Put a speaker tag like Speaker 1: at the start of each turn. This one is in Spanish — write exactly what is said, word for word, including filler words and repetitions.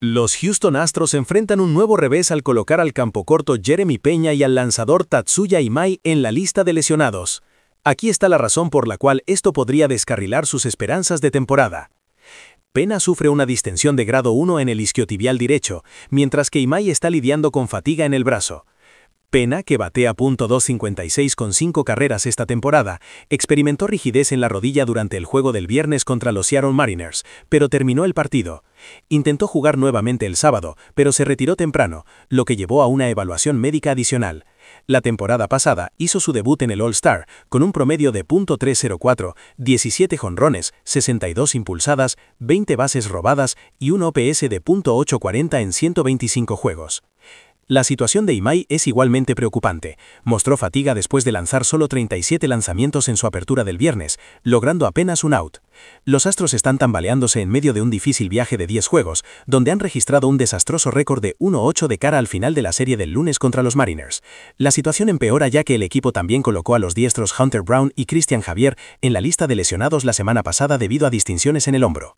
Speaker 1: Los Houston Astros enfrentan un nuevo revés al colocar al campocorto Jeremy Peña y al lanzador Tatsuya Imai en la lista de lesionados. Aquí está la razón por la cual esto podría descarrilar sus esperanzas de temporada. Peña sufre una distensión de grado uno en el isquiotibial derecho, mientras que Imai está lidiando con fatiga en el brazo. Peña, que batea punto doscientos cincuenta y seis con cinco carreras esta temporada, experimentó rigidez en la rodilla durante el juego del viernes contra los Seattle Mariners, pero terminó el partido. Intentó jugar nuevamente el sábado, pero se retiró temprano, lo que llevó a una evaluación médica adicional. La temporada pasada hizo su debut en el All-Star, con un promedio de punto trescientos cuatro, diecisiete jonrones, sesenta y dos impulsadas, veinte bases robadas y un O P S de punto ochocientos cuarenta en ciento veinticinco juegos. La situación de Imai es igualmente preocupante. Mostró fatiga después de lanzar solo treinta y siete lanzamientos en su apertura del viernes, logrando apenas un out. Los Astros están tambaleándose en medio de un difícil viaje de diez juegos, donde han registrado un desastroso récord de uno ocho de cara al final de la serie del lunes contra los Mariners. La situación empeora ya que el equipo también colocó a los diestros Hunter Brown y Cristian Javier en la lista de lesionados la semana pasada debido a distinciones en el hombro.